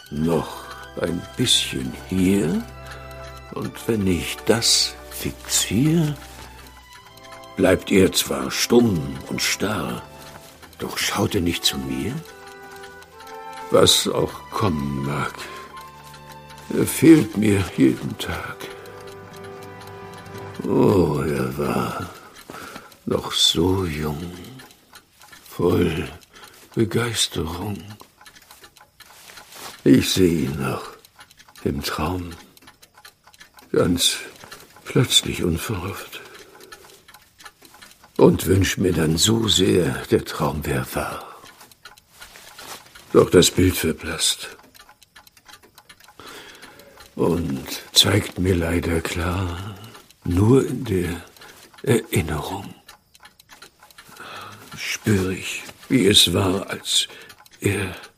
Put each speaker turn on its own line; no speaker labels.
Noch ein bisschen hier, und wenn ich das fixiere, bleibt er zwar stumm und starr, doch schaut er nicht zu mir? Was auch kommen mag, er fehlt mir jeden Tag. Oh, er war noch so jung, voll Begeisterung. Ich sehe ihn noch im Traum, ganz plötzlich unverhofft. Und wünsch mir dann so sehr, der Traum wär wahr. Doch das Bild verblasst und zeigt mir leider klar, nur in der Erinnerung spür ich, wie es war, als er